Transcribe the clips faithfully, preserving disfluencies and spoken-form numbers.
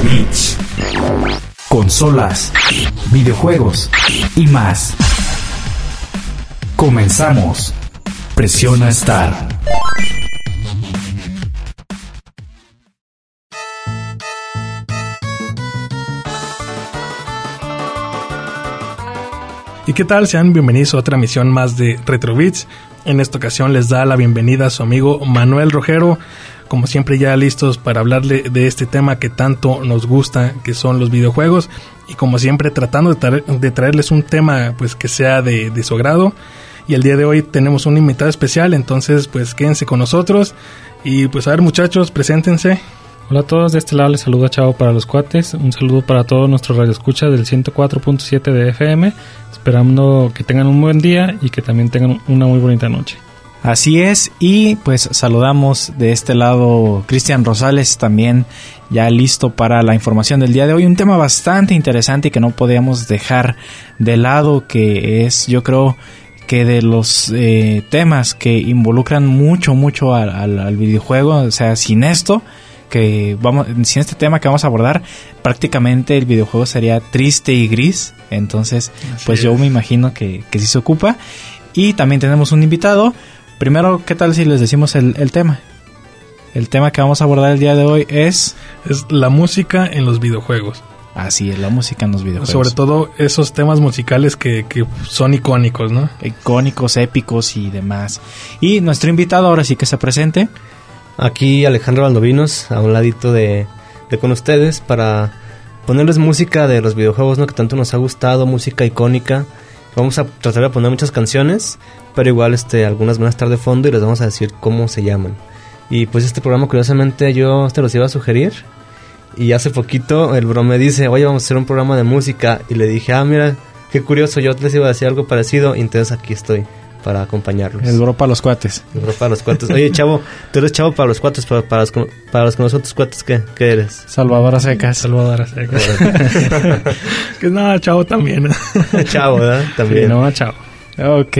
Beats, consolas, videojuegos y más. Comenzamos. Presiona Start. ¿Y qué tal? Sean bienvenidos a otra emisión más de Retro Beats. En esta ocasión les da la bienvenida a su amigo Manuel Rojero. Como siempre, ya listos para hablarle de este tema que tanto nos gusta, que son los videojuegos. Y como siempre, tratando de, traer, de traerles un tema pues que sea de, de su agrado. Y el día de hoy tenemos un invitado especial, entonces pues quédense con nosotros. Y pues a ver, muchachos, preséntense. Hola a todos, de este lado les saluda Chavo para los cuates. Un saludo para todos nuestros radioescuchas del ciento cuatro punto siete de F M. Esperando que tengan un buen día y que también tengan una muy bonita noche. Así es, y pues saludamos de este lado Cristian Rosales, también ya listo para la información del día de hoy. Un tema bastante interesante y que no podíamos dejar de lado, que es, yo creo, que de los eh, temas que involucran mucho, mucho al, al, al videojuego. O sea, sin esto, que vamos, sin este tema que vamos a abordar, prácticamente el videojuego sería triste y gris. Entonces, así pues es. Yo me imagino que, que sí se ocupa. Y también tenemos un invitado. Primero, ¿qué tal si les decimos el, el tema? El tema que vamos a abordar el día de hoy es... Es la música en los videojuegos. Así es, la música en los videojuegos. Sobre todo esos temas musicales que, que son icónicos, ¿no? Icónicos, épicos y demás. Y nuestro invitado ahora sí que se presente. Aquí Alejandro Valdovinos, a un ladito de, de con ustedes, para ponerles música de los videojuegos, ¿no? Que tanto nos ha gustado, música icónica. Vamos a tratar de poner muchas canciones, pero igual este algunas van a estar de fondo y les vamos a decir cómo se llaman. Y pues este programa, curiosamente, yo te los iba a sugerir. Y hace poquito el bro me dice, oye, vamos a hacer un programa de música. Y le dije, ah, mira, qué curioso, yo les iba a decir algo parecido. Y entonces aquí estoy para acompañarlos. El bro para los cuates. El bro para los cuates. Oye, Chavo, tú eres Chavo para los cuates, para, para, los, para los con nosotros cuates, ¿qué, qué eres? Salvador a secas. Salvador a secas. Que no, Chavo también. Chavo, ¿verdad? También. Sí, no, Chavo. Ok.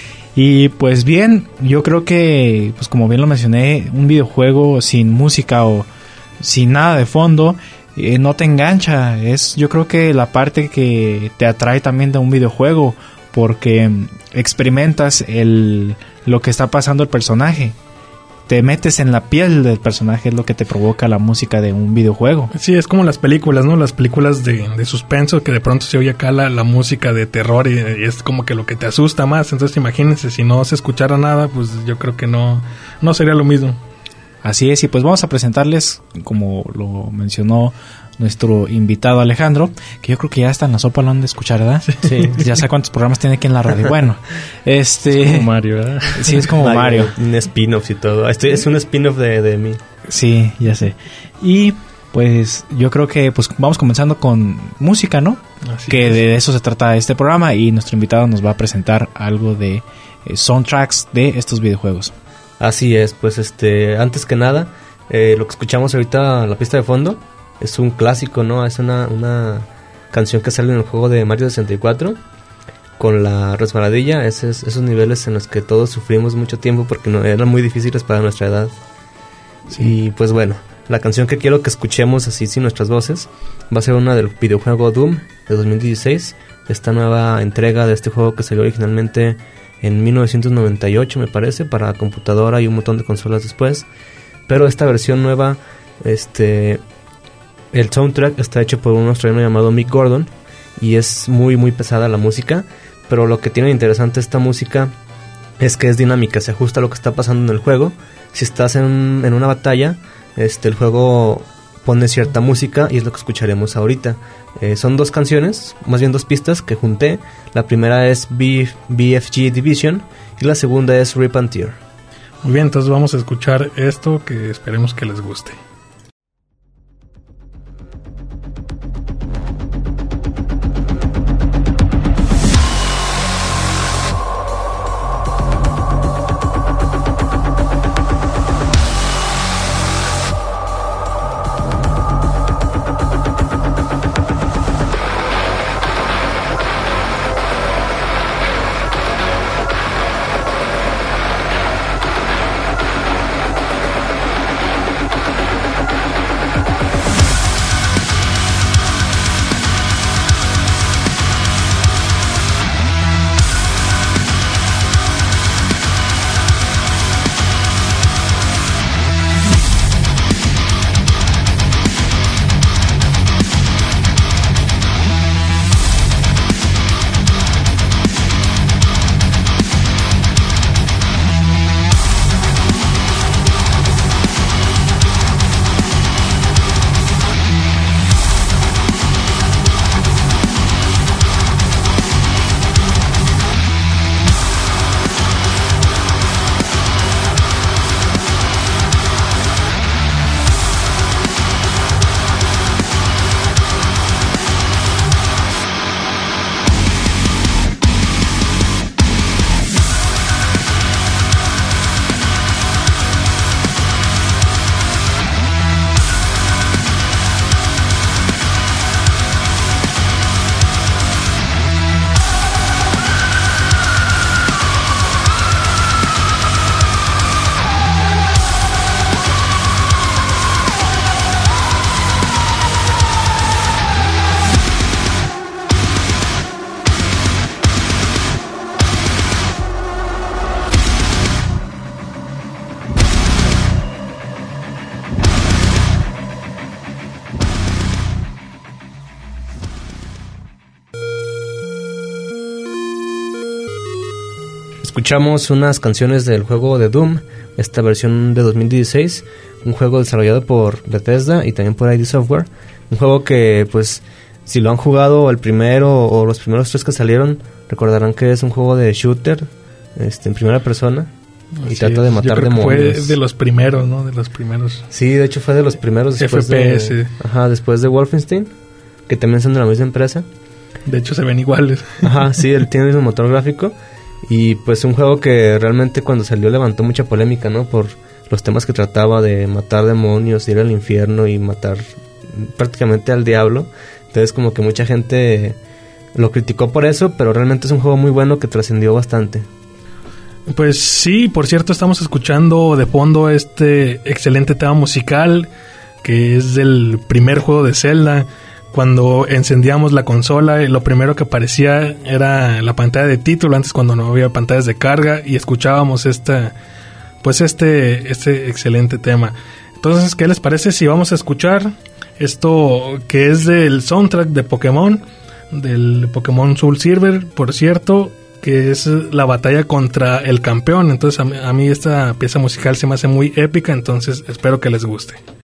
Y pues bien, yo creo que, pues como bien lo mencioné, un videojuego sin música o sin nada de fondo eh, no te engancha. Es, yo creo que la parte que te atrae también de un videojuego, porque experimentas el lo que está pasando el personaje, te metes en la piel del personaje, es lo que te provoca la música de un videojuego. Sí, es como las películas, ¿no? Las películas de, de suspenso, que de pronto se oye acá la, la música de terror y, y es como que lo que te asusta más. Entonces imagínense, si no se escuchara nada, pues yo creo que no, no sería lo mismo. Así es, y pues vamos a presentarles, como lo mencionó nuestro invitado Alejandro, que yo creo que ya hasta en la sopa lo han de escuchar, ¿verdad? Sí. Ya sé cuántos programas tiene aquí en la radio. Bueno, este... Es como Mario, ¿verdad? Sí, es como Mario. Mario. Un spin-off y todo. Este es un spin-off de, de mí. Sí, ya sé. Y pues yo creo que pues vamos comenzando con música, ¿no? Así que es. De eso se trata este programa y nuestro invitado nos va a presentar algo de eh, soundtracks de estos videojuegos. Así es, pues este, antes que nada, eh, lo que escuchamos ahorita, la pista de fondo, es un clásico, ¿no? Es una, una canción que sale en el juego de Mario sesenta y cuatro, con la resbaladilla, esos, esos niveles en los que todos sufrimos mucho tiempo porque no, eran muy difíciles para nuestra edad. Sí. Y pues bueno, la canción que quiero que escuchemos así sin nuestras voces, va a ser una del videojuego Doom de dos mil dieciséis, esta nueva entrega de este juego que salió originalmente en mil novecientos noventa y ocho, me parece, para computadora y un montón de consolas después. Pero esta versión nueva, este, el soundtrack está hecho por un australiano llamado Mick Gordon y es muy muy pesada la música, pero lo que tiene interesante esta música es que es dinámica, se ajusta a lo que está pasando en el juego. Si estás en, en una batalla, este, el juego pone cierta música y es lo que escucharemos ahorita. Eh, son dos canciones, más bien dos pistas que junté. La primera es B F G Division y la segunda es Rip and Tear. Muy bien, entonces vamos a escuchar esto que esperemos que les guste. Escuchamos unas canciones del juego de Doom, esta versión de dos mil dieciséis, un juego desarrollado por Bethesda y también por I D Software. Un juego que, pues, si lo han jugado el primero o los primeros tres que salieron, recordarán que es un juego de shooter, este, en primera persona. Y Así trata de es. matar Yo creo demonios. que fue de los primeros, ¿no? De los primeros. Sí, de hecho fue de los primeros después F P S. de... Ajá, después de Wolfenstein, que también son de la misma empresa. De hecho se ven iguales. Ajá, sí, él tiene el mismo motor gráfico. Y pues un juego que realmente cuando salió levantó mucha polémica, ¿no? Por los temas que trataba de matar demonios, ir al infierno y matar prácticamente al diablo. Entonces como que mucha gente lo criticó por eso, pero realmente es un juego muy bueno que trascendió bastante. Pues sí, por cierto, estamos escuchando de fondo este excelente tema musical que es del primer juego de Zelda. Cuando encendíamos la consola, lo primero que aparecía era la pantalla de título, antes cuando no había pantallas de carga, y escuchábamos esta, pues este, este excelente tema. Entonces, ¿qué les parece si vamos a escuchar esto que es del soundtrack de Pokémon, del Pokémon Soul Silver, por cierto, que es la batalla contra el campeón? Entonces a mí, a mí esta pieza musical se me hace muy épica, entonces espero que les guste.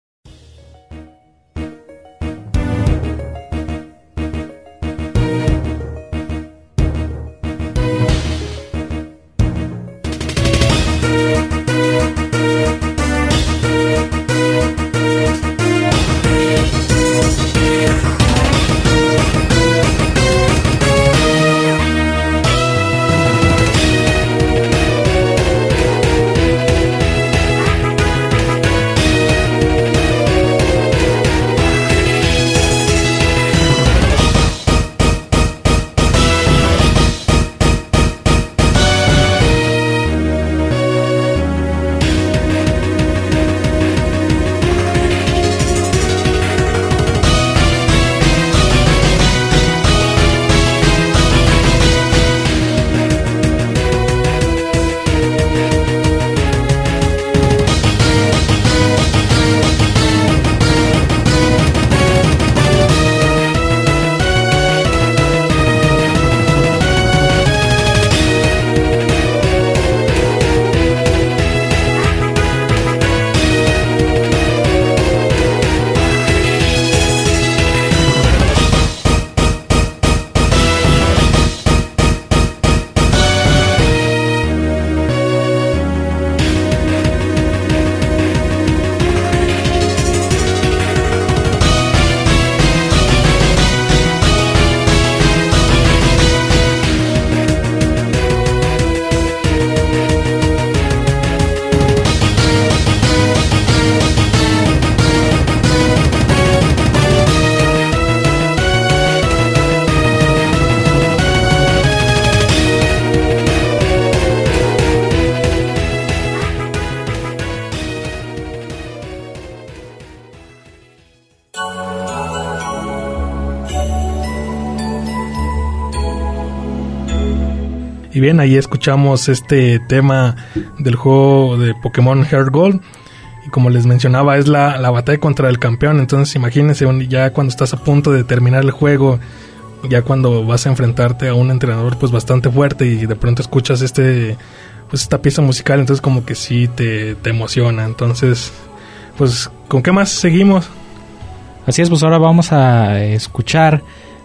Y bien, ahí escuchamos este tema del juego de Pokémon Heart Gold. Y como les mencionaba, es la, la batalla contra el campeón. Entonces imagínense, ya cuando estás a punto de terminar el juego, ya cuando vas a enfrentarte a un entrenador pues bastante fuerte, y de pronto escuchas este pues esta pieza musical, entonces como que sí te, te emociona. Entonces, pues, ¿con qué más seguimos? Así es, pues ahora vamos a escuchar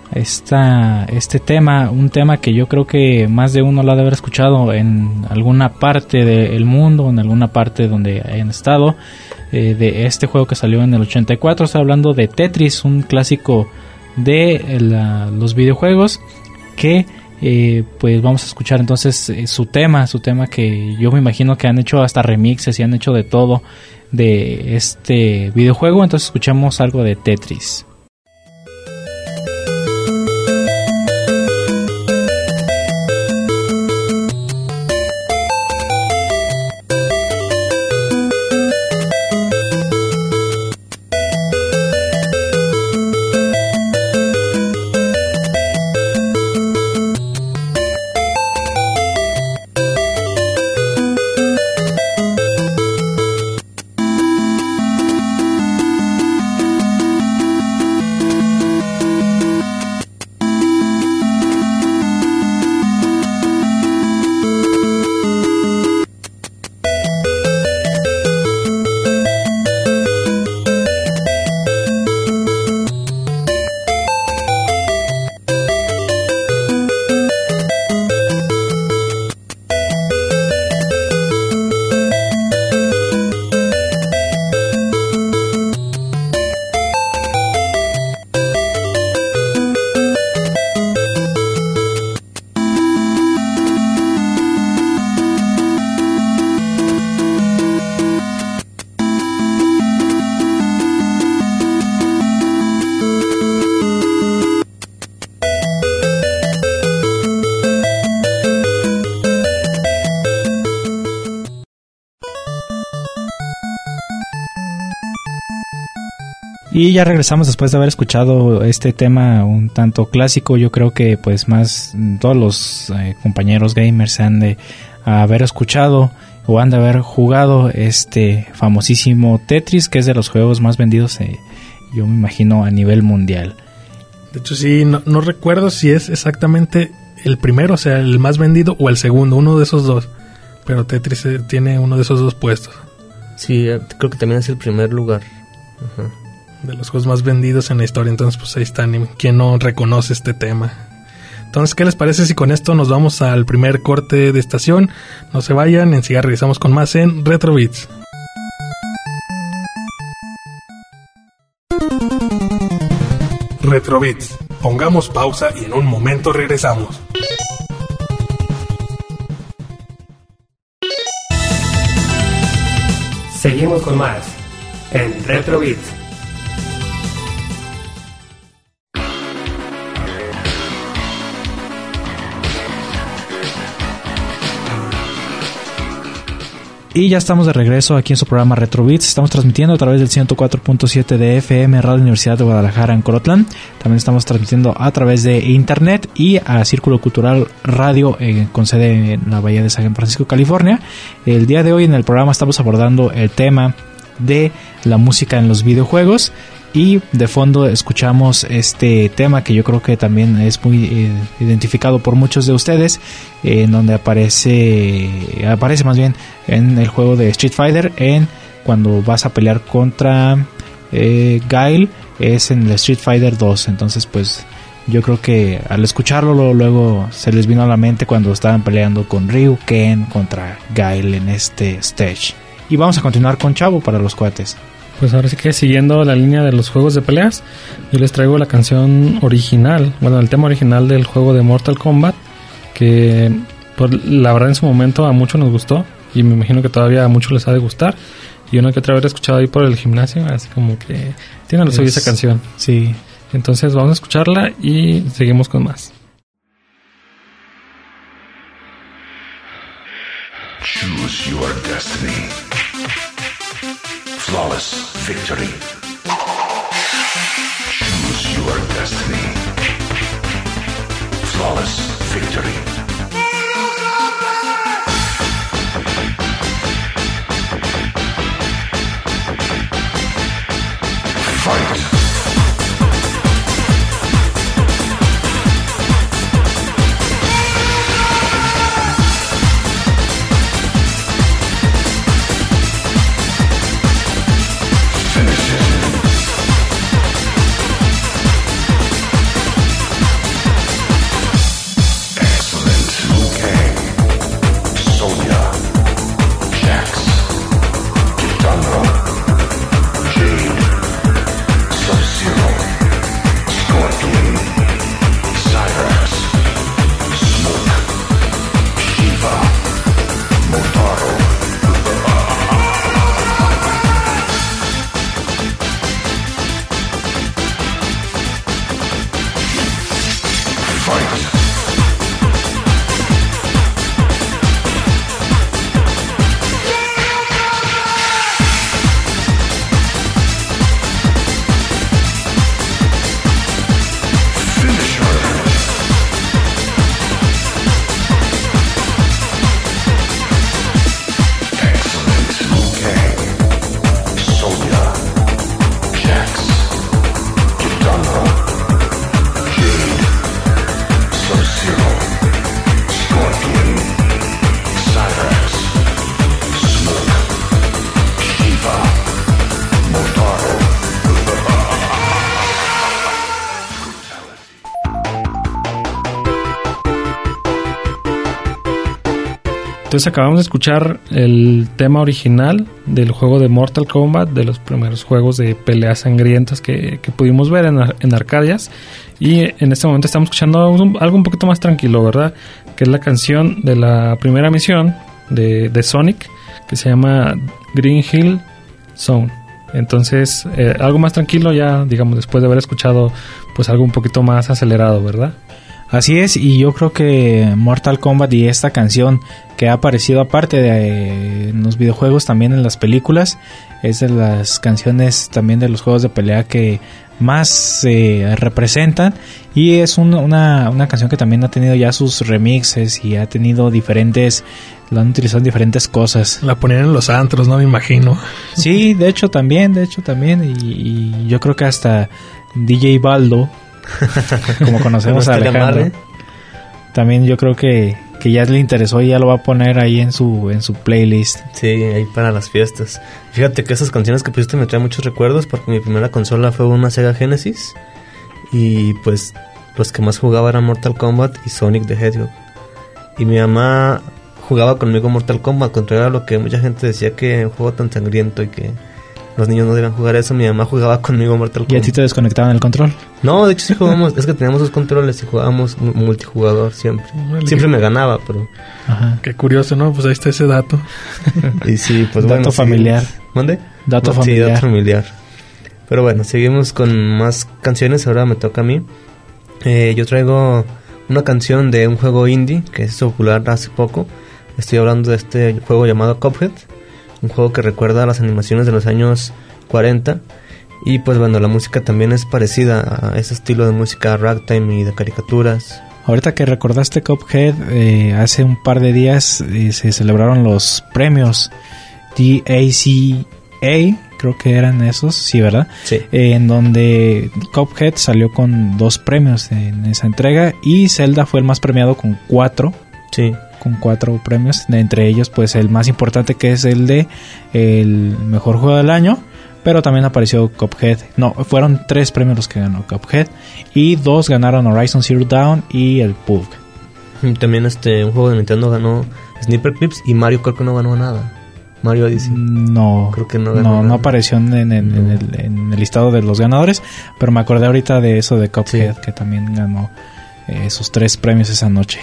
esta, este tema, un tema que yo creo que más de uno lo ha de haber escuchado en alguna parte del mundo, en alguna parte donde hayan estado, eh, de este juego que salió en el ochenta y cuatro. Estoy hablando de Tetris, un clásico de la, los videojuegos, que eh, pues vamos a escuchar entonces eh, su tema, su tema que yo me imagino que han hecho hasta remixes y han hecho de todo de este videojuego. Entonces escuchamos algo de Tetris. Y ya regresamos después de haber escuchado este tema un tanto clásico. Yo creo que pues más todos los eh, compañeros gamers han de haber escuchado o han de haber jugado este famosísimo Tetris, que es de los juegos más vendidos, eh, yo me imagino, a nivel mundial. De hecho, sí, no, no recuerdo si es exactamente el primero, o sea, el más vendido, o el segundo, uno de esos dos. Pero Tetris eh, tiene uno de esos dos puestos. Sí, eh, creo que también es el primer lugar. Ajá. De los juegos más vendidos en la historia. Entonces, pues ahí están. ¿Quién no reconoce este tema? Entonces, ¿qué les parece si con esto nos vamos al primer corte de estación? No se vayan, enseguida regresamos con más en Retro Beats. Retro Beats. Pongamos pausa y en un momento regresamos. Seguimos con más en Retro Beats. Y ya estamos de regreso aquí en su programa Retro Beats. Estamos transmitiendo a través del ciento cuatro punto siete de F M Radio Universidad de Guadalajara en Corotlán. También estamos transmitiendo a través de internet y a Círculo Cultural Radio eh, con sede en la Bahía de San Francisco, California. El día de hoy en el programa estamos abordando el tema de la música en los videojuegos. Y de fondo escuchamos este tema que yo creo que también es muy eh, identificado por muchos de ustedes, eh, en donde aparece, aparece más bien en el juego de Street Fighter, en cuando vas a pelear contra eh, Guile, es en el Street Fighter dos. Entonces pues yo creo que al escucharlo luego, luego se les vino a la mente cuando estaban peleando con Ryu Ken contra Guile en este stage. Y vamos a continuar con Chavo para los cuates. Pues ahora sí que siguiendo la línea de los juegos de peleas, yo les traigo la canción original, bueno, el tema original del juego de Mortal Kombat, que por, la verdad en su momento a muchos nos gustó y me imagino que todavía a muchos les ha de gustar. Y uno que otra vez he escuchado ahí por el gimnasio, así como que tiene lo suyo esa canción. Sí. Entonces vamos a escucharla y seguimos con más. Choose your destiny. Flawless victory. Choose your destiny. Flawless victory. Fight. Entonces acabamos de escuchar el tema original del juego de Mortal Kombat, de los primeros juegos de peleas sangrientas que, que pudimos ver en, en Arcadias. Y en este momento estamos escuchando un, algo un poquito más tranquilo, ¿verdad? Que es la canción de la primera misión de, de Sonic, que se llama Green Hill Zone. Entonces, eh, algo más tranquilo ya, digamos, después de haber escuchado pues algo un poquito más acelerado, ¿verdad? Así es, y yo creo que Mortal Kombat y esta canción que ha aparecido aparte de eh, en los videojuegos, también en las películas, es de las canciones también de los juegos de pelea que más eh, representan, y es un, una, una canción que también ha tenido ya sus remixes y ha tenido diferentes, lo han utilizado en diferentes cosas. La ponían en los antros, no me imagino. Sí, de hecho también, de hecho también, y, y yo creo que hasta D J Baldo, como conocemos a Alejandro, también yo creo que, que ya le interesó y ya lo va a poner ahí en su en su playlist. Sí, ahí para las fiestas. Fíjate que esas canciones que pusiste me traen muchos recuerdos, porque mi primera consola fue una Sega Genesis, y pues los que más jugaba eran Mortal Kombat y Sonic the Hedgehog. Y mi mamá jugaba conmigo Mortal Kombat, contrario a lo que mucha gente decía, que un juego tan sangriento y que los niños no debían jugar eso. Mi mamá jugaba conmigo Mortal Kombat. ¿Y a ti te desconectaban el control? No, de hecho sí jugábamos, es que teníamos dos controles y jugábamos multijugador siempre. Vale. Siempre me ganaba, pero... Ajá. Qué curioso, ¿no? Pues ahí está ese dato. Y sí, pues Dato bueno, familiar. seguimos. ¿Mande? Dato No, familiar. Sí, dato familiar. Pero bueno, seguimos con más canciones. Ahora me toca a mí. Eh, yo traigo una canción de un juego indie que es popular hace poco. Estoy hablando de este juego llamado Cuphead, un juego que recuerda a las animaciones de los años cuarenta. Y pues bueno, la música también es parecida a ese estilo de música ragtime y de caricaturas. Ahorita que recordaste Cuphead, eh, hace un par de días eh, se celebraron los premios D A C A, creo que eran esos, sí, ¿verdad? Sí. Eh, en donde Cuphead salió con dos premios en esa entrega, y Zelda fue el más premiado con cuatro. Sí. Con cuatro premios, de entre ellos pues el más importante, que es el de el mejor juego del año, pero también apareció Cuphead. No, fueron tres premios los que ganó Cuphead, y dos ganaron Horizon Zero Dawn y el P U B G. Y también este un juego de Nintendo ganó Sniper Clips, y Mario creo que no ganó nada. Mario Odyssey. No, Creo que no no, ganó no, nada. apareció en, en- en No. el, en el listado de los ganadores, pero me acordé ahorita de eso de Cuphead, Sí. que también ganó eh, esos tres premios esa noche.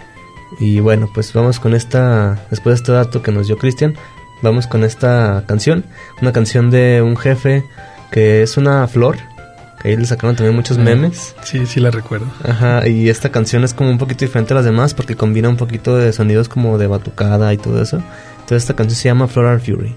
Y bueno, pues vamos con esta, después de este dato que nos dio Cristian, vamos con esta canción, una canción de un jefe que es una flor, que ahí le sacaron también muchos memes. Sí, sí la recuerdo. Ajá, y esta canción es como un poquito diferente a las demás porque combina un poquito de sonidos como de batucada y todo eso. Entonces esta canción se llama Floral Fury.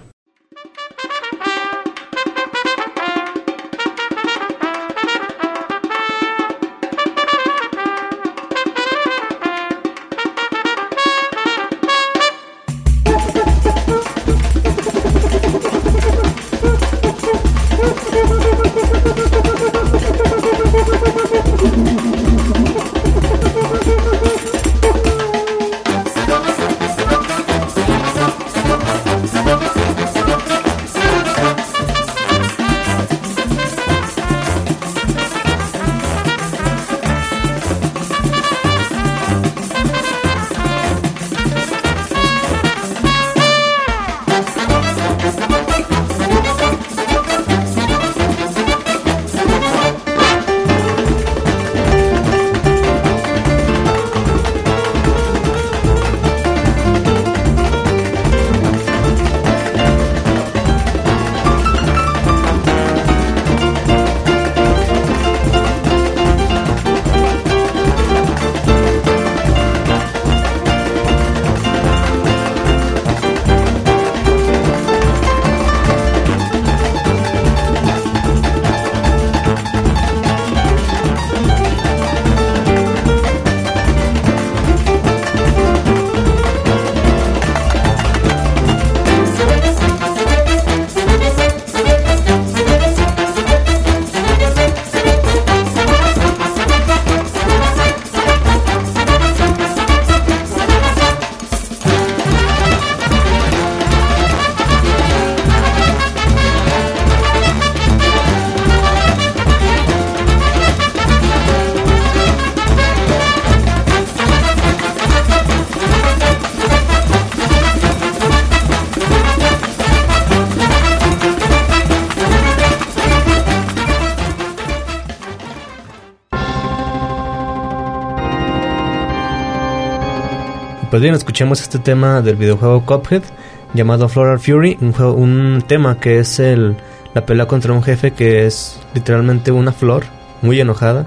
Pues bien, escuchemos este tema del videojuego Cuphead llamado Floral Fury, un, juego, un tema que es el, la pelea contra un jefe que es literalmente una flor muy enojada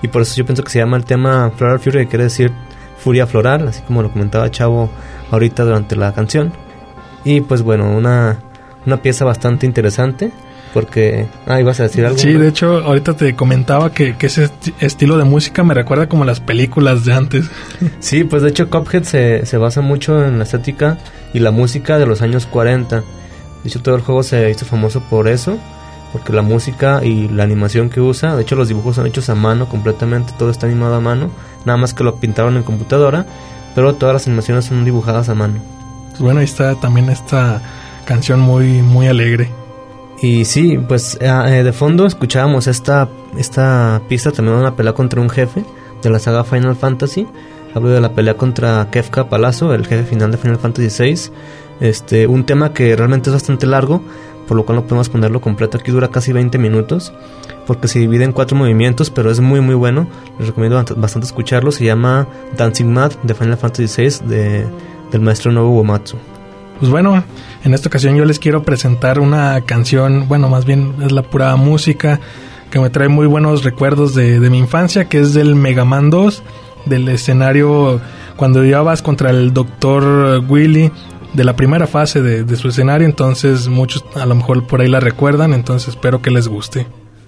y por eso yo pienso que se llama el tema Floral Fury, que quiere decir furia floral, así como lo comentaba Chavo ahorita durante la canción. Y pues bueno, una, una pieza bastante interesante, porque... Ah, ¿ibas a decir algo? Sí, de hecho, ahorita te comentaba que, que ese esti- estilo de música me recuerda como las películas de antes. Sí, pues de hecho Cuphead se, se basa mucho en la estética y la música de los años cuarenta. De hecho, todo el juego se hizo famoso por eso, porque la música y la animación que usa, de hecho los dibujos son hechos a mano completamente, todo está animado a mano, nada más que lo pintaron en computadora, pero todas las animaciones son dibujadas a mano. Pues bueno, ahí está también esta canción muy, muy alegre. Y sí, pues eh, de fondo escuchábamos esta, esta pista también de una pelea contra un jefe de la saga Final Fantasy. Hablo de la pelea contra Kefka Palazzo, el jefe final de Final Fantasy seis. Este, un tema que realmente es bastante largo, por lo cual no podemos ponerlo completo. Aquí dura casi veinte minutos, porque se divide en cuatro movimientos, pero es muy muy bueno. Les recomiendo bastante escucharlo. Se llama Dancing Mad de Final Fantasy seis de, del maestro Nobuo Uematsu. Pues bueno, en esta ocasión yo les quiero presentar una canción, bueno, más bien es la pura música, que me trae muy buenos recuerdos de, de mi infancia, que es del Mega Man dos, del escenario cuando llevabas contra el doctor Willy, de la primera fase de, de su escenario. Entonces muchos a lo mejor por ahí la recuerdan, entonces espero que les guste.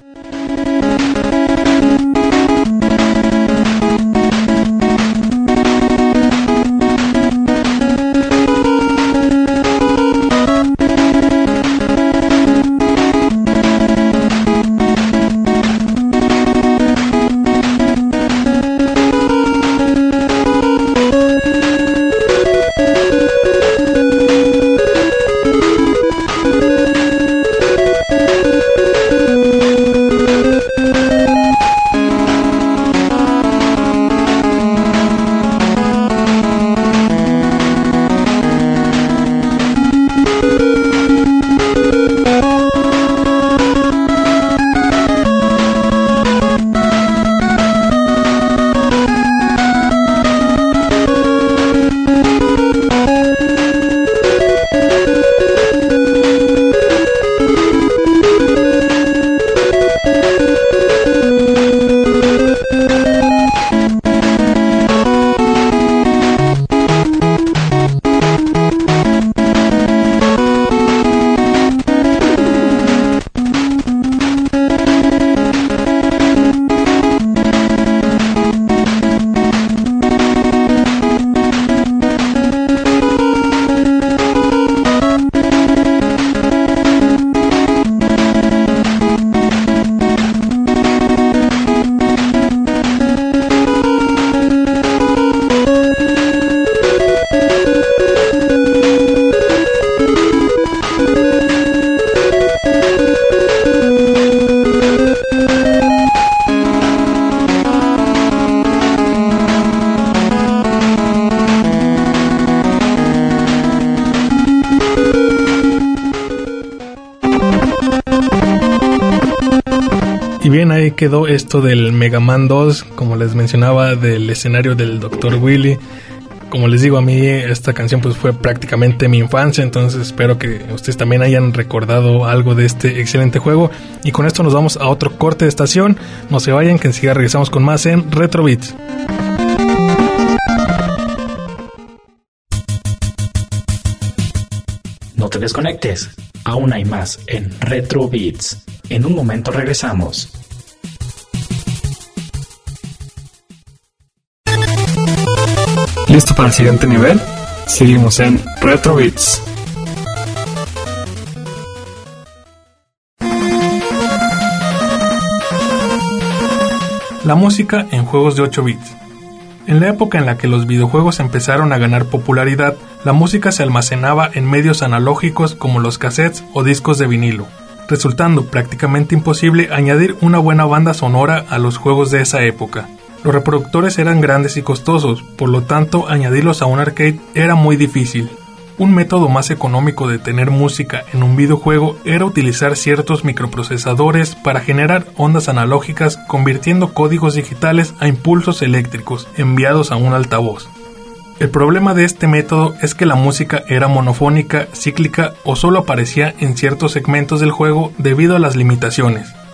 Y bien, ahí quedó esto del Mega Man dos, como les mencionaba, del escenario del doctor Willy. Como les digo, a mí esta canción pues fue prácticamente mi infancia, entonces espero que ustedes también hayan recordado algo de este excelente juego. Y con esto nos vamos a otro corte de estación. No se vayan, que enseguida regresamos con más en Retro Beats. No te desconectes, aún hay más en Retro Beats. En un momento regresamos. ¿Listo para el siguiente nivel? Seguimos en Retro Beats. La música en juegos de ocho bits. En la época en la que los videojuegos empezaron a ganar popularidad, la música se almacenaba en medios analógicos como los cassettes o discos de vinilo, resultando prácticamente imposible añadir una buena banda sonora a los juegos de esa época. Los reproductores eran grandes y costosos, por lo tanto añadirlos a un arcade era muy difícil. Un método más económico de tener música en un videojuego era utilizar ciertos microprocesadores para generar ondas analógicas, convirtiendo códigos digitales a impulsos eléctricos enviados a un altavoz. El problema de este método es que la música era monofónica, cíclica o solo aparecía en ciertos segmentos del juego debido a las limitaciones,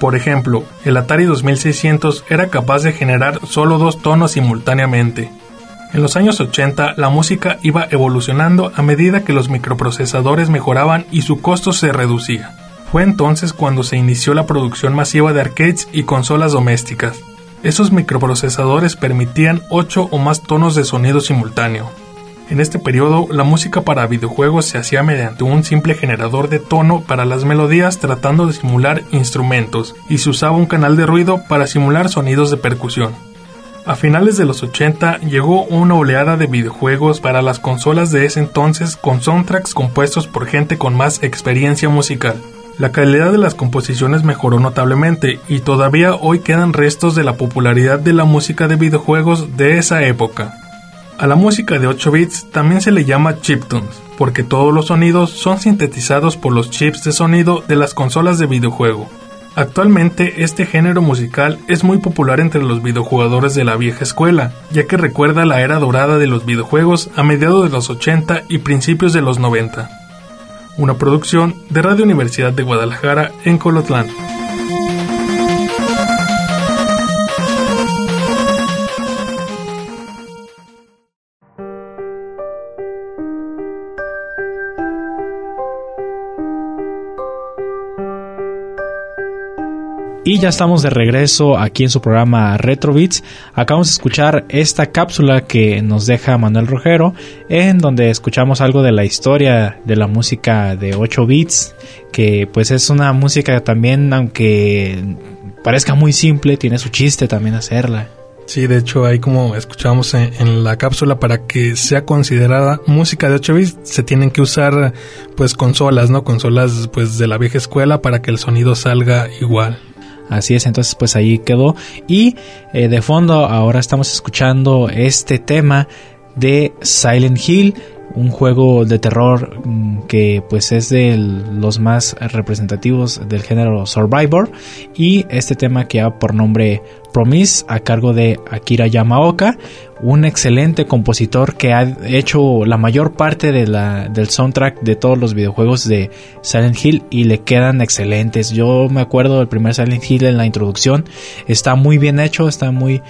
Por ejemplo, el Atari dos mil seiscientos era capaz de generar solo dos tonos simultáneamente. En los años ochenta, la música iba evolucionando a medida que los microprocesadores mejoraban y su costo se reducía. Fue entonces cuando se inició la producción masiva de arcades y consolas domésticas. Esos microprocesadores permitían ocho o más tonos de sonido simultáneo. En este periodo, la música para videojuegos se hacía mediante un simple generador de tono para las melodías tratando de simular instrumentos, y se usaba un canal de ruido para simular sonidos de percusión. A finales de los ochenta llegó una oleada de videojuegos para las consolas de ese entonces con soundtracks compuestos por gente con más experiencia musical. La calidad de las composiciones mejoró notablemente y todavía hoy quedan restos de la popularidad de la música de videojuegos de esa época. A la música de ocho bits también se le llama chiptunes, porque todos los sonidos son sintetizados por los chips de sonido de las consolas de videojuego. Actualmente este género musical es muy popular entre los videojugadores de la vieja escuela, ya que recuerda la era dorada de los videojuegos a mediados de los ochenta y principios de los noventa. Una producción de Radio Universidad de Guadalajara en Colotlán. Y ya estamos de regreso aquí en su programa Retro Beats. Acabamos de escuchar esta cápsula que nos deja Manuel Rojero, en donde escuchamos algo de la historia de la música de ocho bits, que pues es una música también, aunque parezca muy simple, tiene su chiste también hacerla. Sí, de hecho, ahí como escuchamos en, en la cápsula, para que sea considerada música de ocho bits, se tienen que usar pues consolas, ¿no? Consolas pues de la vieja escuela para que el sonido salga igual. Así es, entonces pues ahí quedó. Y eh, de fondo ahora estamos escuchando este tema de Silent Hill, un juego de terror mmm, que pues es de los más representativos del género Survivor, y este tema que lleva por nombre Promise, a cargo de Akira Yamaoka, un excelente compositor que ha hecho la mayor parte de la, del soundtrack de todos los videojuegos de Silent Hill, y le quedan excelentes. Yo me acuerdo del primer Silent Hill, en la introducción está muy bien hecho, está muy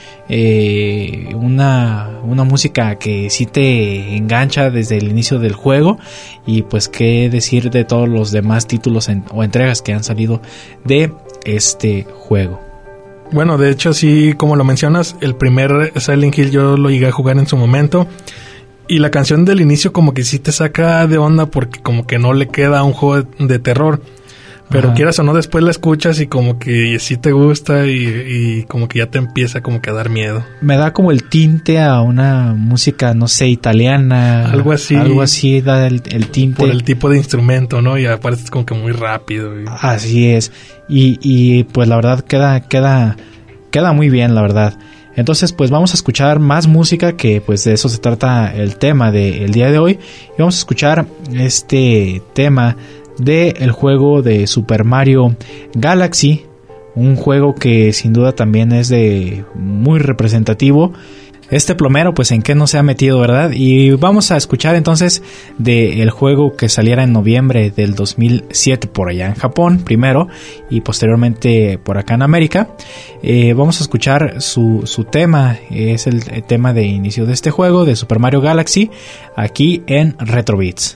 eh, una, una música que sí te engancha desde el inicio del juego, y pues qué decir de todos los demás títulos en, o entregas que han salido de este juego. Bueno, de hecho, sí, como lo mencionas, el primer Silent Hill yo lo llegué a jugar en su momento, y la canción del inicio como que sí te saca de onda, porque como que no le queda a un juego de, de terror, pero Ajá. quieras o no, después la escuchas y como que sí te gusta, y, y como que ya te empieza como que a dar miedo. Me da como el tinte a una música, no sé, italiana. Algo así. Algo así da el, el tinte. Por el tipo de instrumento, ¿no? Y aparte es como que muy rápido. Y... Así es. Y, y pues la verdad queda, queda, queda muy bien, la verdad. Entonces pues vamos a escuchar más música, que pues de eso se trata el tema del día de hoy. Y vamos a escuchar este tema del juego de Super Mario Galaxy, un juego que sin duda también es de muy representativo. Este plomero pues en qué no se ha metido, ¿verdad? Y vamos a escuchar entonces del juego que saliera en noviembre del dos mil siete por allá en Japón primero, y posteriormente por acá en América. Eh, vamos a escuchar su, su tema, es el, el tema de inicio de este juego de Super Mario Galaxy, aquí en Retro Beats.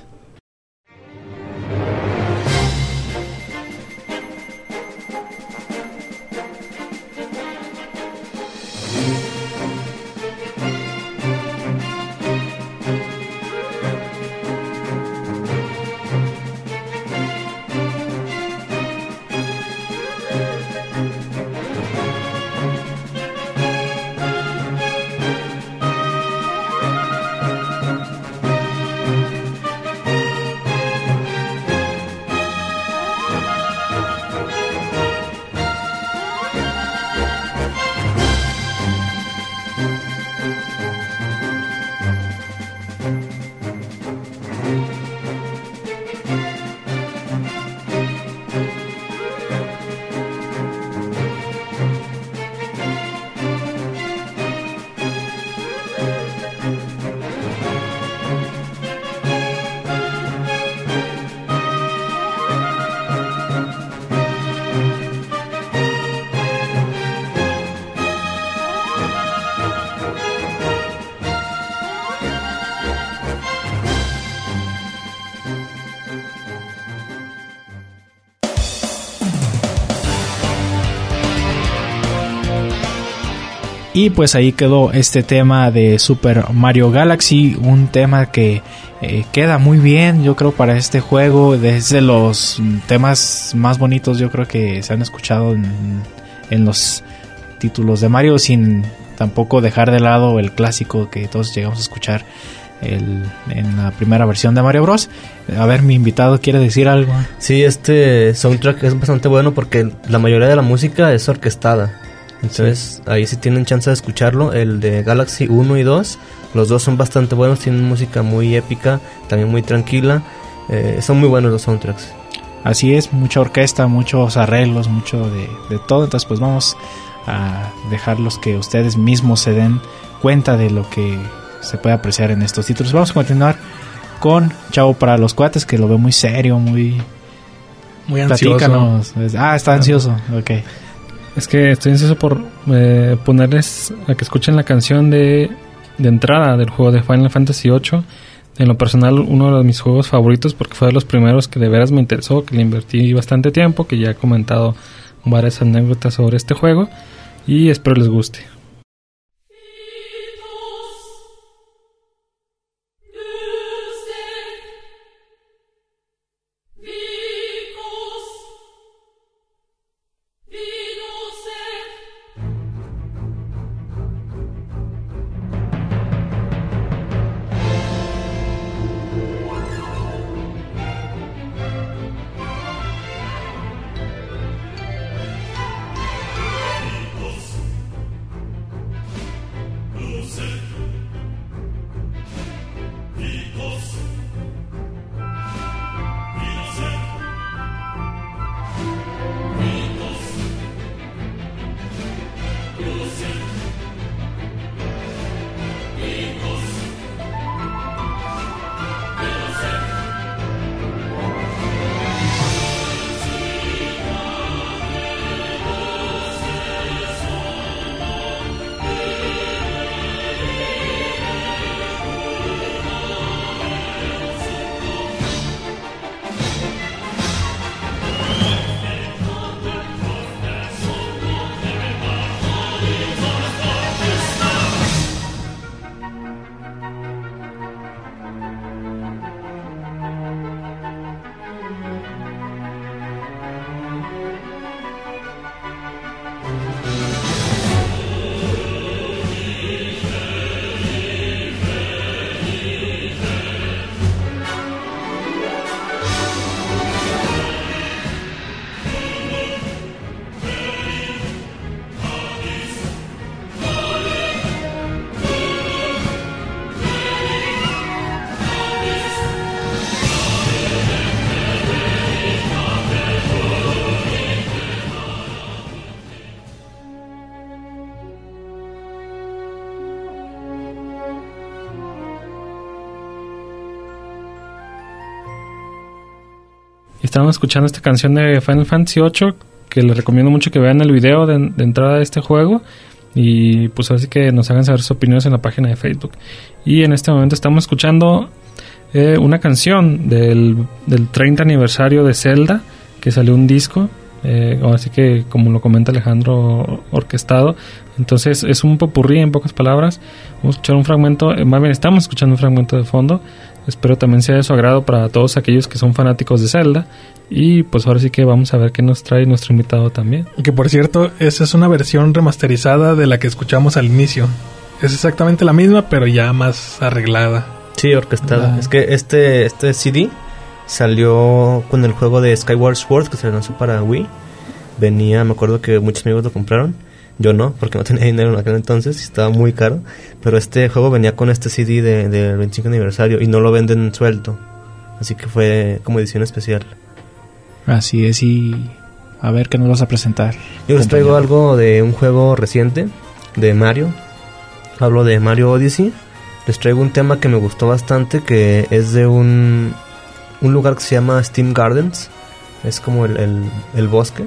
Y pues ahí quedó este tema de Super Mario Galaxy, un tema que eh, queda muy bien, yo creo, para este juego. Desde los temas más bonitos, yo creo que se han escuchado en, en los títulos de Mario, sin tampoco dejar de lado el clásico que todos llegamos a escuchar el, en la primera versión de Mario Bros. A ver, mi invitado quiere decir algo. Sí, este soundtrack es bastante bueno porque la mayoría de la música es orquestada. Entonces, sí. Ahí sí tienen chance de escucharlo. El de Galaxy uno y dos, los dos son bastante buenos, tienen música muy épica, también muy tranquila. Eh, son muy buenos los soundtracks. Así es, mucha orquesta, muchos arreglos, mucho de, de todo. Entonces, pues vamos a dejarlos que ustedes mismos se den cuenta de lo que se puede apreciar en estos títulos. Vamos a continuar con Chavo para los Cuates, que lo veo muy serio, muy... Muy ansioso. Platícanos. Ah, está ansioso, ok. Es que estoy ansioso por eh, ponerles a que escuchen la canción de, de entrada del juego de Final Fantasy ocho. En lo personal, uno de mis juegos favoritos, porque fue de los primeros que de veras me interesó, que le invertí bastante tiempo, que ya he comentado varias anécdotas sobre este juego, y espero les guste. Estábamos escuchando esta canción de Final Fantasy ocho, que les recomiendo mucho que vean el video de, de entrada de este juego, y pues así que nos hagan saber sus opiniones en la página de Facebook. Y en este momento estamos escuchando eh, una canción del, del treinta aniversario de Zelda, que salió un disco, eh, así que como lo comenta Alejandro, orquestado. Entonces es un popurrí, en pocas palabras. Vamos a escuchar un fragmento, eh, más bien estamos escuchando un fragmento de fondo. Espero también sea de su agrado para todos aquellos que son fanáticos de Zelda. Y pues ahora sí que vamos a ver qué nos trae nuestro invitado también. Que por cierto, esa es una versión remasterizada de la que escuchamos al inicio. Es exactamente la misma, pero ya más arreglada. Sí, orquestada. Ah. Es que este, este C D salió con el juego de Skyward Sword, que se lanzó para Wii. Venía, me acuerdo que muchos amigos lo compraron. Yo no, porque no tenía dinero en aquel entonces y estaba muy caro. Pero este juego venía con este C D del de veinticinco aniversario y no lo venden suelto. Así que fue como edición especial. Así es, y a ver qué nos vas a presentar. Yo les traigo algo de un juego reciente de Mario. Hablo de Mario Odyssey. Les traigo un tema que me gustó bastante, que es de un, un lugar que se llama Steam Gardens. Es como el, el, el bosque.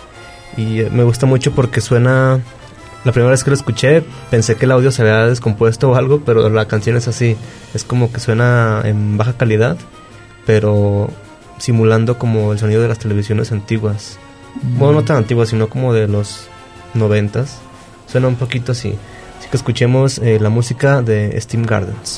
Y me gusta mucho porque suena... La primera vez que lo escuché pensé que el audio se había descompuesto o algo, pero la canción es así. Es como que suena en baja calidad, pero simulando como el sonido de las televisiones antiguas. Mm. Bueno, no tan antiguas, sino como de los noventas. Suena un poquito así. Así que escuchemos eh, la música de Steam Gardens.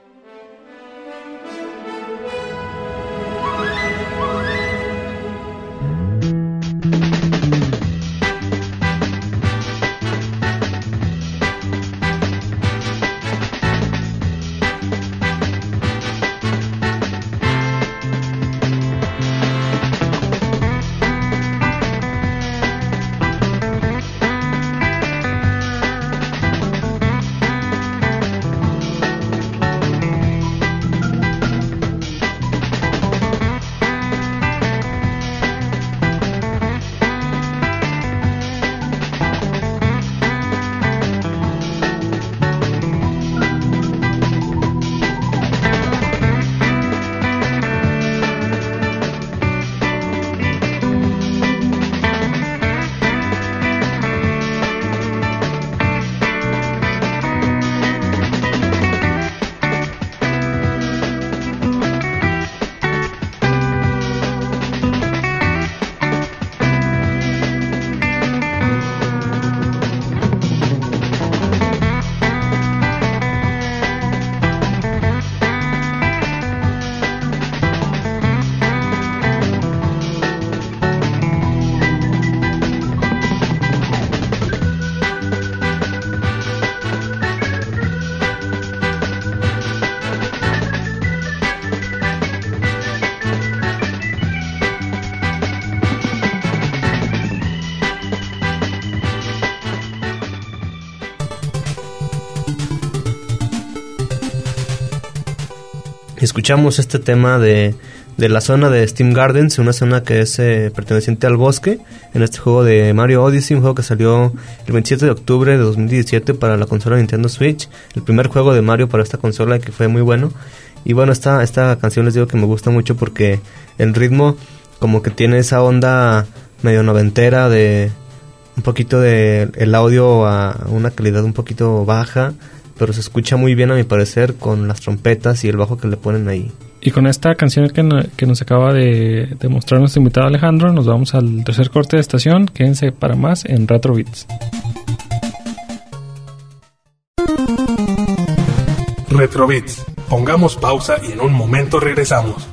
Escuchamos este tema de, de la zona de Steam Gardens, una zona que es eh, perteneciente al bosque, en este juego de Mario Odyssey, un juego que salió el veintisiete de octubre de dos mil diecisiete para la consola Nintendo Switch, el primer juego de Mario para esta consola, que fue muy bueno. Y bueno, esta, esta canción les digo que me gusta mucho porque el ritmo como que tiene esa onda medio noventera, de un poquito de el audio a una calidad un poquito baja, pero se escucha muy bien a mi parecer con las trompetas y el bajo que le ponen ahí. Y con esta canción que, no, que nos acaba de, de mostrar nuestro invitado Alejandro, nos vamos al tercer corte de estación. Quédense para más en Retro Beats. Retro Beats. Pongamos pausa y en un momento regresamos.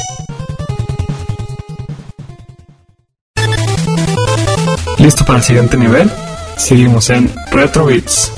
¿Listo para el siguiente nivel? Seguimos en Retro Beats.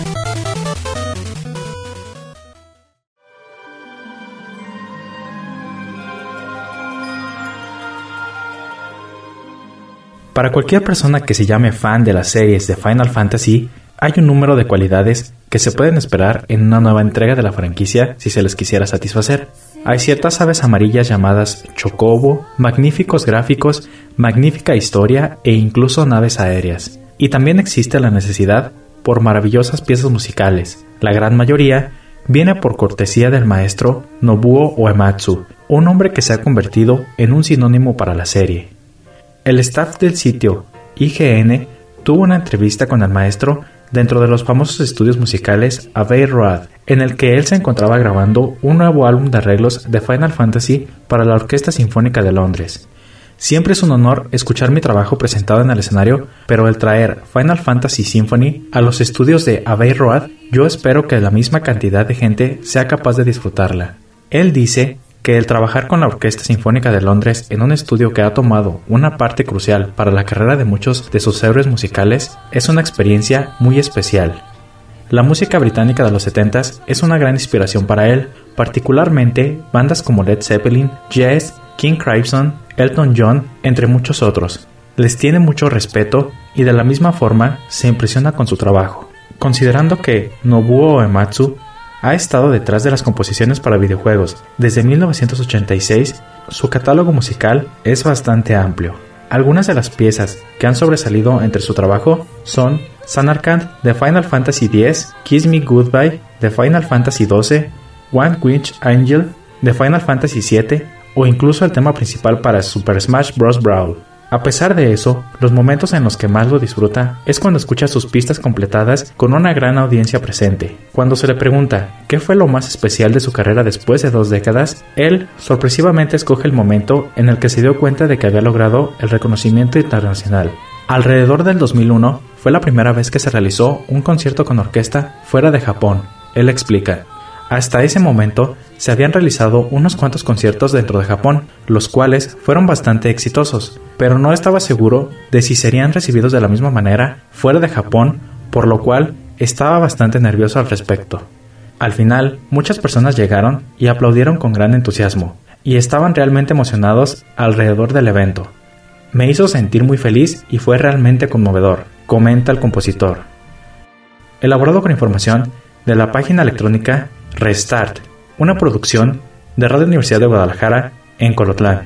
Para cualquier persona que se llame fan de las series de Final Fantasy, hay un número de cualidades que se pueden esperar en una nueva entrega de la franquicia si se les quisiera satisfacer. Hay ciertas aves amarillas llamadas Chocobo, magníficos gráficos, magnífica historia e incluso naves aéreas. Y también existe la necesidad por maravillosas piezas musicales. La gran mayoría viene por cortesía del maestro Nobuo Uematsu, un hombre que se ha convertido en un sinónimo para la serie. El staff del sitio I G N tuvo una entrevista con el maestro dentro de los famosos estudios musicales Abbey Road, en el que él se encontraba grabando un nuevo álbum de arreglos de Final Fantasy para la Orquesta Sinfónica de Londres. Siempre es un honor escuchar mi trabajo presentado en el escenario, pero el traer Final Fantasy Symphony a los estudios de Abbey Road, yo espero que la misma cantidad de gente sea capaz de disfrutarla. Él dice que el trabajar con la Orquesta Sinfónica de Londres en un estudio que ha tomado una parte crucial para la carrera de muchos de sus héroes musicales es una experiencia muy especial. La música británica de los setentas es una gran inspiración para él, particularmente bandas como Led Zeppelin, Yes, King Crimson, Elton John, entre muchos otros. Les tiene mucho respeto y de la misma forma se impresiona con su trabajo. Considerando que Nobuo Uematsu ha estado detrás de las composiciones para videojuegos desde mil novecientos ochenta y seis, su catálogo musical es bastante amplio. Algunas de las piezas que han sobresalido entre su trabajo son Samarkand de Final Fantasy diez, Kiss Me Goodbye de Final Fantasy doce, One Witch Angel de Final Fantasy siete o incluso el tema principal para Super Smash Bros. Brawl. A pesar de eso, los momentos en los que más lo disfruta es cuando escucha sus pistas completadas con una gran audiencia presente. Cuando se le pregunta qué fue lo más especial de su carrera después de dos décadas, él sorpresivamente escoge el momento en el que se dio cuenta de que había logrado el reconocimiento internacional. Alrededor del dos mil uno fue la primera vez que se realizó un concierto con orquesta fuera de Japón. Él explica: hasta ese momento se habían realizado unos cuantos conciertos dentro de Japón, los cuales fueron bastante exitosos, pero no estaba seguro de si serían recibidos de la misma manera fuera de Japón, por lo cual estaba bastante nervioso al respecto. Al final, muchas personas llegaron y aplaudieron con gran entusiasmo, y estaban realmente emocionados alrededor del evento. Me hizo sentir muy feliz y fue realmente conmovedor, comenta el compositor. Elaborado con información de la página electrónica Restart, una producción de Radio Universidad de Guadalajara en Colotlán.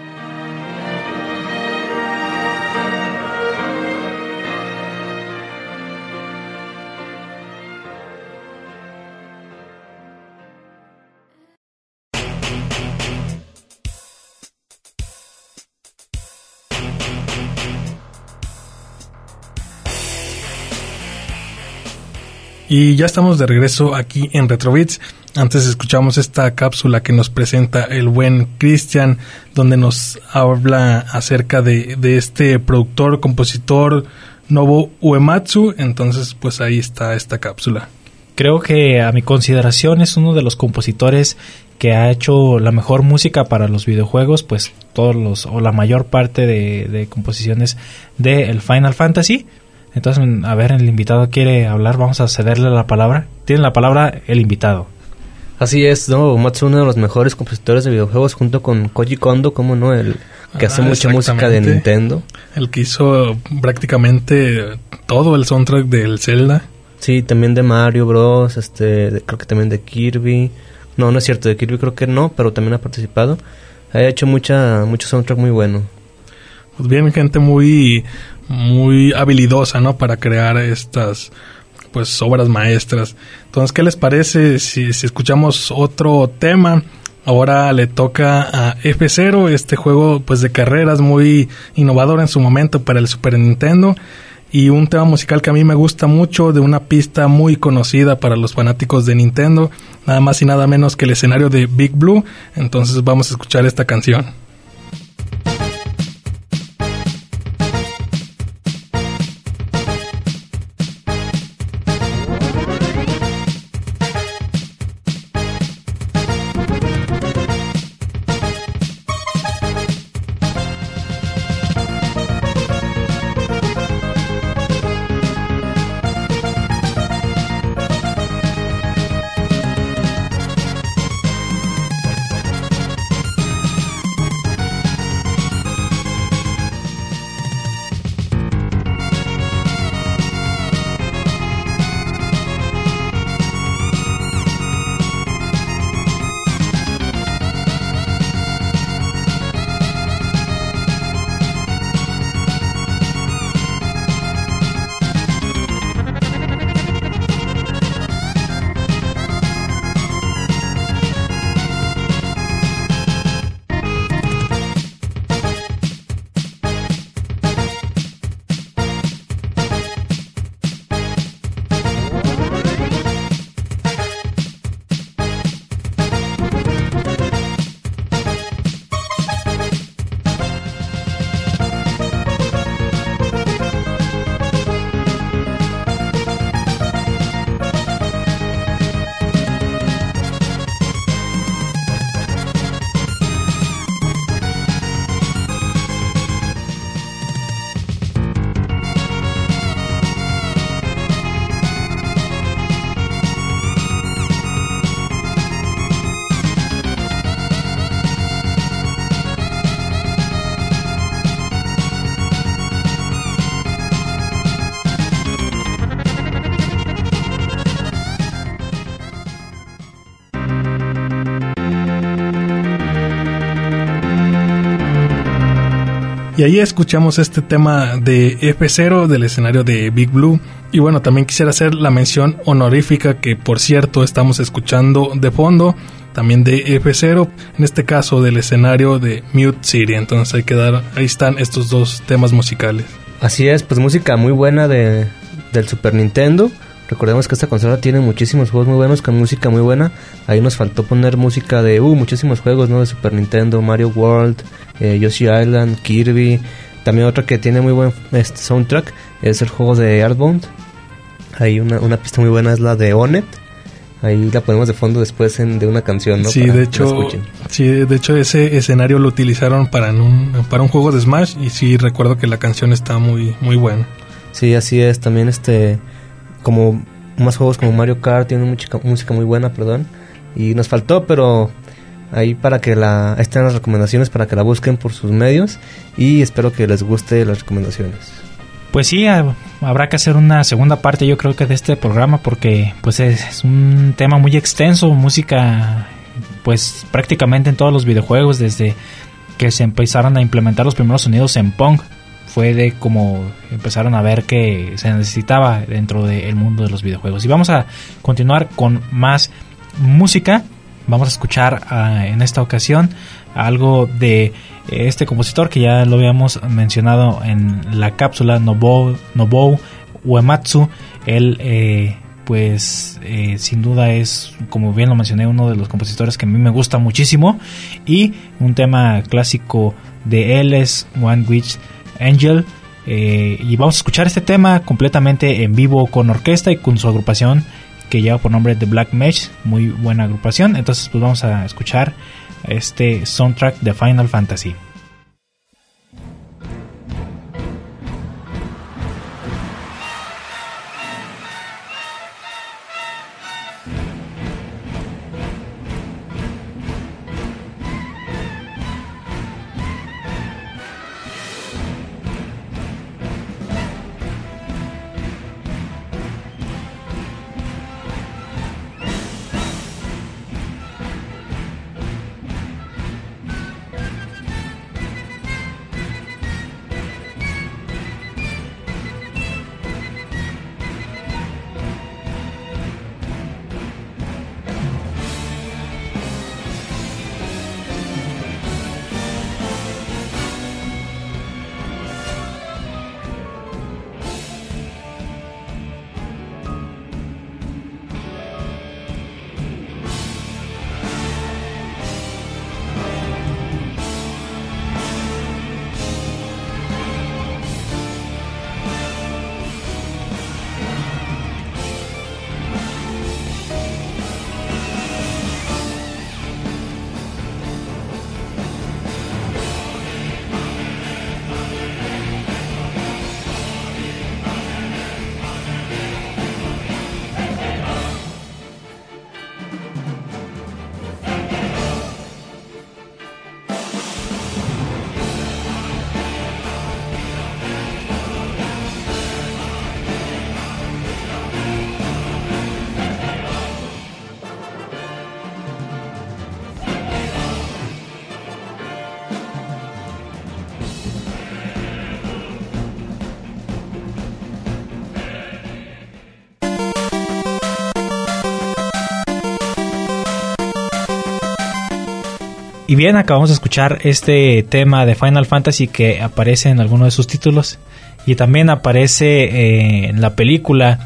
Y ya estamos de regreso aquí en Retrobits. Antes escuchamos esta cápsula que nos presenta el buen Cristian, donde nos habla acerca de, de este productor, compositor Nobuo Uematsu. Entonces, pues ahí está esta cápsula. Creo que a mi consideración es uno de los compositores que ha hecho la mejor música para los videojuegos, pues todos los, o la mayor parte de, de composiciones del Final Fantasy. Entonces, a ver, el invitado quiere hablar, vamos a cederle la palabra. Tiene la palabra el invitado. Así es, ¿no? Uematsu, uno de los mejores compositores de videojuegos, junto con Koji Kondo, como no, el que ah, hace mucha música de Nintendo. El que hizo prácticamente todo el soundtrack del Zelda. Sí, también de Mario Bros, este, de, creo que también de Kirby. No, no es cierto, de Kirby creo que no, pero también ha participado. Ha hecho mucha mucho soundtrack muy bueno. Pues bien, gente muy muy habilidosa, ¿no? Para crear estas pues obras maestras. Entonces, ¿qué les parece si, si escuchamos otro tema? Ahora le toca a F cero, este juego pues de carreras muy innovador en su momento para el Super Nintendo, y un tema musical que a mí me gusta mucho, de una pista muy conocida para los fanáticos de Nintendo, nada más y nada menos que el escenario de Big Blue. Entonces vamos a escuchar esta canción. Y ahí escuchamos este tema de F cero del escenario de Big Blue. Y bueno, también quisiera hacer la mención honorífica que, por cierto, estamos escuchando de fondo, también de F cero, en este caso del escenario de Mute City. Entonces hay que dar, ahí están estos dos temas musicales. Así es, pues música muy buena de del Super Nintendo. Recordemos que esta consola tiene muchísimos juegos muy buenos con música muy buena. Ahí nos faltó poner música de uh, muchísimos juegos, ¿no? De Super Nintendo, Mario World, eh, Yoshi Island, Kirby, También otro que tiene muy buen este, soundtrack es el juego de Earthbound. Hay una, una pista muy buena, es la de Onet. Ahí la ponemos de fondo después en, de una canción, ¿no? Sí, para de que hecho, la escuchen. sí, de hecho ese escenario lo utilizaron para un para un juego de Smash y sí recuerdo que la canción está muy muy buena. Sí, así es. También este como más juegos como Mario Kart tienen música, música muy buena, perdón. Y nos faltó, pero ahí para que la ahí están las recomendaciones para que la busquen por sus medios y espero que les guste las recomendaciones. Pues sí, habrá que hacer una segunda parte, yo creo que de este programa, porque pues es un tema muy extenso, música pues prácticamente en todos los videojuegos, desde que se empezaron a implementar los primeros sonidos en Pong, fue de como empezaron a ver que se necesitaba dentro del mundo de los videojuegos. Y vamos a continuar con más música. Vamos a escuchar uh, en esta ocasión algo de este compositor que ya lo habíamos mencionado en la cápsula, Nobuo, Nobuo Uematsu. Él eh, pues eh, sin duda es, como bien lo mencioné, uno de los compositores que a mí me gusta muchísimo, y un tema clásico de él es One Witch Angel. Eh, y vamos a escuchar este tema completamente en vivo con orquesta y con su agrupación que lleva por nombre The Black Mage, muy buena agrupación. Entonces pues vamos a escuchar este soundtrack de Final Fantasy. Y bien, acabamos de escuchar este tema de Final Fantasy que aparece en alguno de sus títulos y también aparece eh, en la película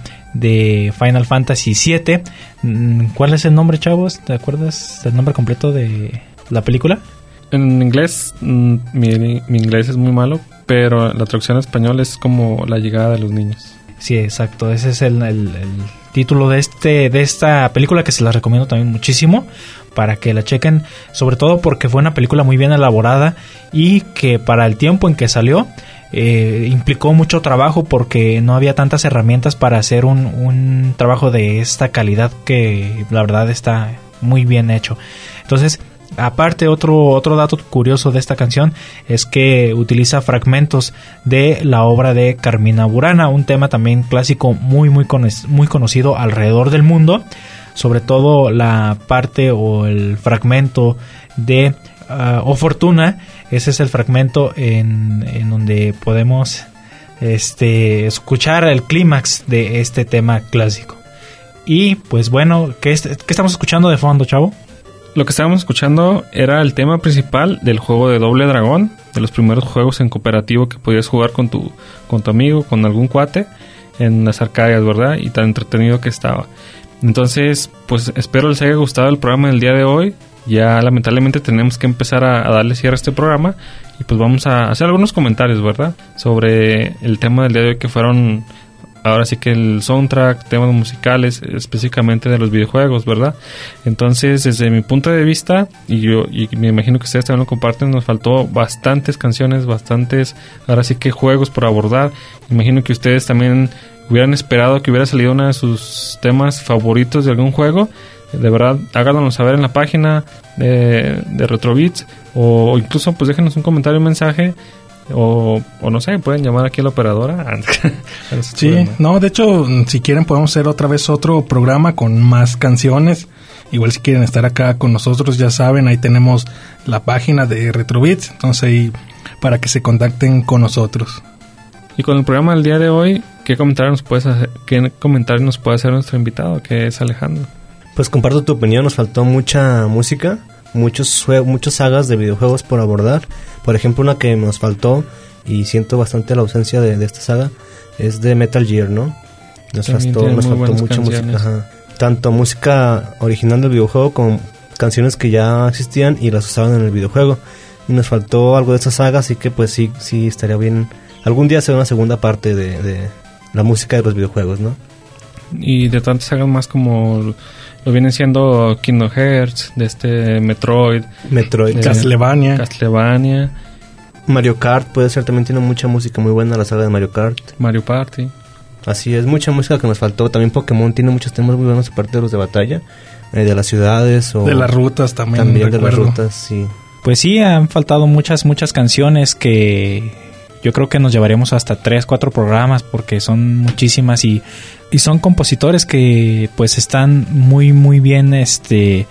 de Final Fantasy siete. ¿Cuál es el nombre, chavos? ¿Te acuerdas del nombre completo de la película? En inglés, mi, mi inglés es muy malo, pero la traducción en español es como La llegada de los niños. Sí, exacto. Ese es el, el, el título de este de esta película, que se la recomiendo también muchísimo para que la chequen, sobre todo porque fue una película muy bien elaborada y que para el tiempo en que salió eh, implicó mucho trabajo, porque no había tantas herramientas para hacer un, un trabajo de esta calidad, que la verdad está muy bien hecho. Entonces, aparte, otro otro dato curioso de esta canción es que utiliza fragmentos de la obra de Carmina Burana, un tema también clásico muy muy cono- muy conocido alrededor del mundo, sobre todo la parte o el fragmento de uh, O Fortuna. Ese es el fragmento en, en donde podemos este escuchar el clímax de este tema clásico. Y pues bueno, ¿qué, es, qué estamos escuchando de fondo, chavo? Lo que estábamos escuchando era el tema principal del juego de Doble Dragón, de los primeros juegos en cooperativo que podías jugar con tu, con tu amigo, con algún cuate, en las arcadias, ¿verdad? Y tan entretenido que estaba. Entonces, pues espero les haya gustado el programa del día de hoy. Ya lamentablemente tenemos que empezar a, a darle cierre a este programa. y pues vamos a hacer algunos comentarios, ¿verdad? Sobre el tema del día de hoy, que fueron ahora sí que el soundtrack, temas musicales, específicamente de los videojuegos, ¿verdad? Entonces, desde mi punto de vista, y yo y me imagino que ustedes también lo comparten, nos faltó bastantes canciones, bastantes, ahora sí que juegos por abordar. Imagino que ustedes también hubieran esperado que hubiera salido uno de sus temas favoritos de algún juego. De verdad, háganos saber en la página de, de Retrobits, o incluso pues déjenos un comentario, un mensaje, o, o no sé, pueden llamar aquí a la operadora. Sí, no, de hecho, si quieren podemos hacer otra vez otro programa con más canciones. Igual si quieren estar acá con nosotros, ya saben, ahí tenemos la página de Retrobits, entonces ahí para que se contacten con nosotros. Y con el programa del día de hoy, ¿qué comentario nos puedes hacer, qué comentario nos puede hacer nuestro invitado, que es Alejandro? Pues comparto tu opinión, nos faltó mucha música, muchos muchas sagas de videojuegos por abordar. Por ejemplo, una que nos faltó, y siento bastante la ausencia de, de esta saga, es de Metal Gear, ¿no? Nos También faltó, nos faltó mucha canciones. música, ajá. Tanto música original del videojuego como canciones que ya existían y las usaban en el videojuego. Y nos faltó algo de esta saga, así que pues sí, sí estaría bien algún día hacer una segunda parte de, de la música de los videojuegos, ¿no? Y de tantas sagas más como lo vienen siendo Kingdom Hearts, de este Metroid, Metroid, de Castlevania. Castlevania, Mario Kart puede ser, también tiene mucha música muy buena la saga de Mario Kart. Mario Party. Así es, mucha música que nos faltó. También Pokémon tiene muchos temas muy buenos, aparte de los de batalla, eh, de las ciudades o De las rutas también. también de recuerdo. las rutas, sí. Pues sí, han faltado muchas, muchas canciones que yo creo que nos llevaríamos hasta tres, cuatro programas porque son muchísimas y, y son compositores que pues están muy, muy bien este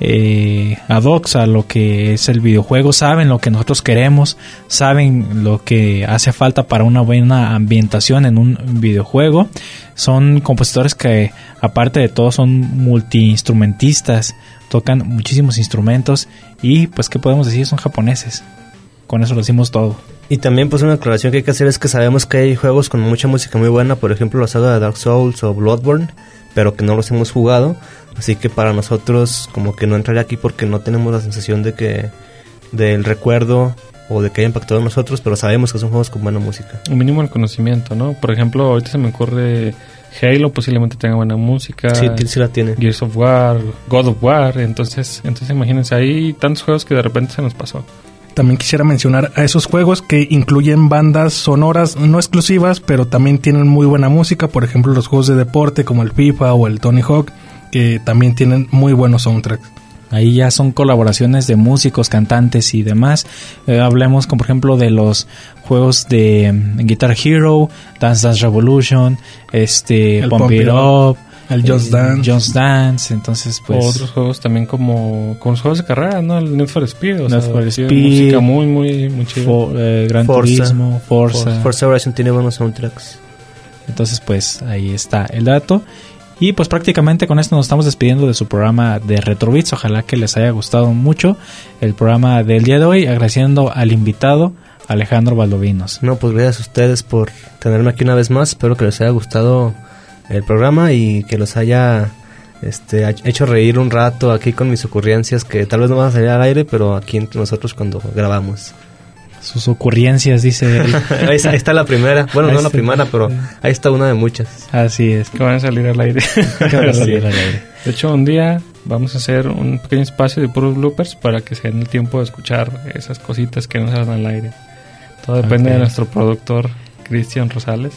eh, ad hoc a lo que es el videojuego, saben lo que nosotros queremos, saben lo que hace falta para una buena ambientación en un videojuego. Son compositores que aparte de todo son multiinstrumentistas, tocan muchísimos instrumentos y pues qué podemos decir, son japoneses. Con eso lo decimos todo. Y también pues una aclaración que hay que hacer es que sabemos que hay juegos con mucha música muy buena, por ejemplo la saga de Dark Souls o Bloodborne, pero que no los hemos jugado, así que para nosotros como que no entraría aquí porque no tenemos la sensación de que del recuerdo o de que haya impactado en nosotros, pero sabemos que son juegos con buena música. Un mínimo el conocimiento, ¿no? Por ejemplo, ahorita se me ocurre Halo, posiblemente tenga buena música. Sí, sí la tiene. Gears of War, God of War, entonces, entonces imagínense, hay tantos juegos que de repente se nos pasó. También quisiera mencionar a esos juegos que incluyen bandas sonoras no exclusivas, pero también tienen muy buena música. Por ejemplo, los juegos de deporte como el FIFA o el Tony Hawk, que también tienen muy buenos soundtracks. Ahí ya son colaboraciones de músicos, cantantes y demás. Eh, hablemos, como por ejemplo, de los juegos de um, Guitar Hero, Dance Dance Revolution, este, El Pump, Pump It It Up, el Just eh, Dance. Just Dance. Entonces, pues. O otros juegos también como, como los juegos de carrera, ¿no? El Need for Speed. O Need sea, for tiene Speed, música muy, muy, muy chida. For, eh, Gran Forza. Turismo, Forza. Forza Horizon tiene buenos soundtracks. Entonces, pues ahí está el dato. Y pues prácticamente con esto nos estamos despidiendo de su programa de Retrobits. Ojalá que les haya gustado mucho el programa del día de hoy, agradeciendo al invitado Alejandro Valdovinos. No, pues gracias a ustedes por tenerme aquí una vez más. Espero que les haya gustado el programa y que los haya este, hecho reír un rato aquí con mis ocurrencias que tal vez no van a salir al aire, pero aquí entre nosotros cuando grabamos. Sus ocurrencias, dice él. ahí, está, ahí está la primera. Bueno, Ahí no la está. primera, pero ahí está una de muchas. Así es. Que van a salir al aire. Que van a salir al aire. De hecho, un día vamos a hacer un pequeño espacio de puros bloopers para que se den el tiempo de escuchar esas cositas que no salen al aire. Todo depende Ok. de nuestro productor, Cristian Rosales.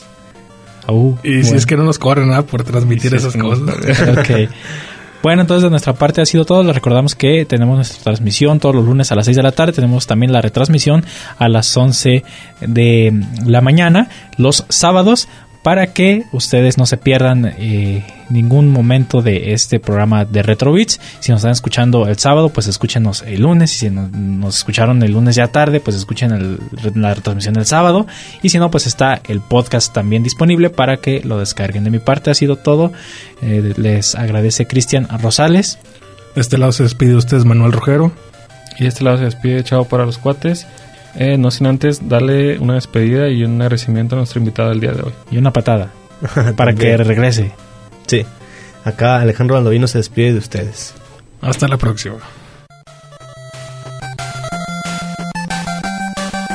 Uh, Y si bueno. es que no nos cobran nada por transmitir Sí, es esas que no- cosas. Ok. Bueno, entonces de nuestra parte ha sido todo. Les recordamos que tenemos nuestra transmisión todos los lunes a las seis de la tarde. Tenemos también la retransmisión a las once de la mañana los sábados, para que ustedes no se pierdan eh, ningún momento de este programa de Retrobits. Si nos están escuchando el sábado, pues escúchenos el lunes. Y si no, nos escucharon el lunes ya tarde, pues escuchen el, la retransmisión del sábado. Y si no, pues está el podcast también disponible para que lo descarguen. De mi parte ha sido todo. Eh, les agradece Cristian Rosales. De este lado se despide de ustedes Manuel Rojero. Y de este lado se despide Chavo para los cuates. Eh, no sin antes darle una despedida y un agradecimiento a nuestro invitado del día de hoy. Y una patada para que También. regrese. Sí. Acá Alejandro Baldovino se despide de ustedes. Hasta la próxima.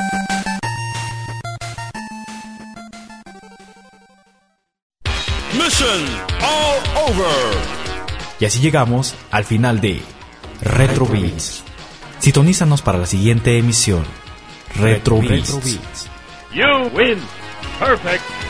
Listen all over. Y así llegamos al final de Retro Beats. Sintonízanos para la siguiente emisión. Retro Beats. You win. Perfect.